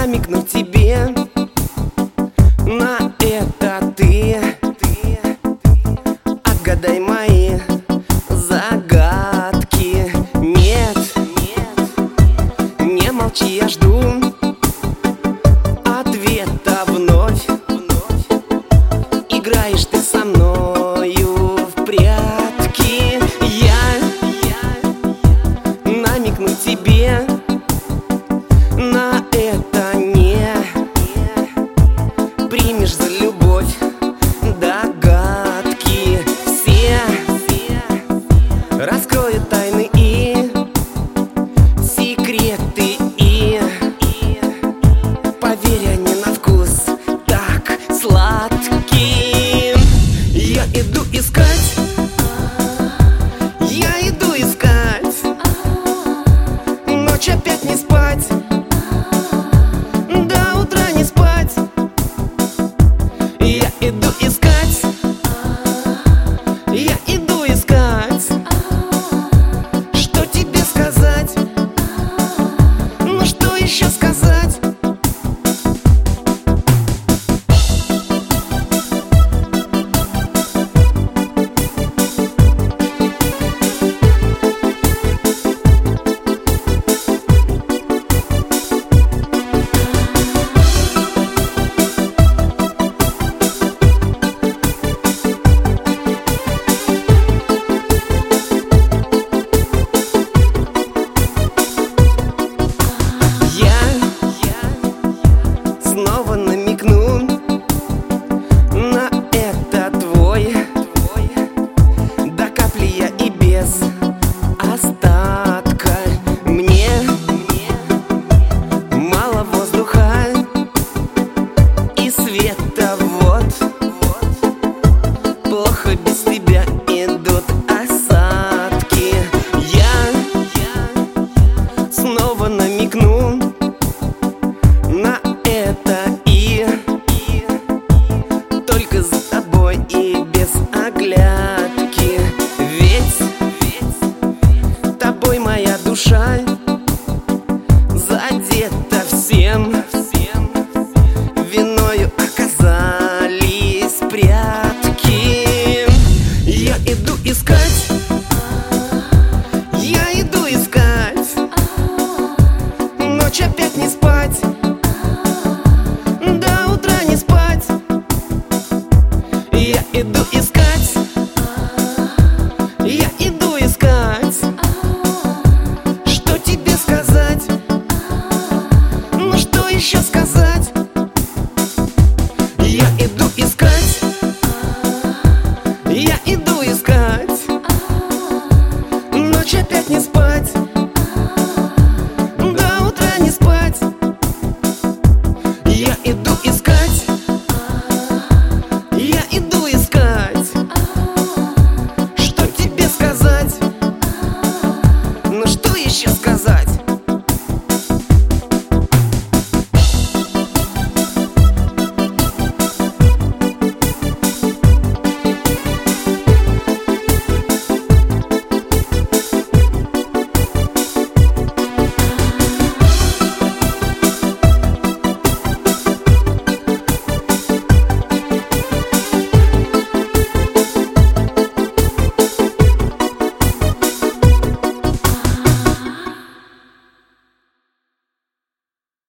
намекнуть тебе на это ты. Отгадай мои загадки. Нет, не молчи, я жду ответа вновь. Играешь ты со мною в прятки. Я намекну тебе на это не примешь за любовь догадки. Все раскроют тайны и секреты, и поверь, они на вкус так сладкие. Я иду искать, я иду искать, ночь опять не спать, до утра не спать. Я иду искать, я иду искать, что тебе сказать, ну что еще сказать? Снова намекну на это твой. До капли я и без остатка. Мне мало воздуха и света, вот. Плохо без тебя идут осадки. Я снова намекну на это и только за тобой и без оглядки. Ведь тобой моя душа задета всем. Виною оказались прятки. Я иду искать, я иду искать, ночь опять не спать, до утра не спать. Я иду искать, я иду искать, что тебе сказать, ну что еще сказать?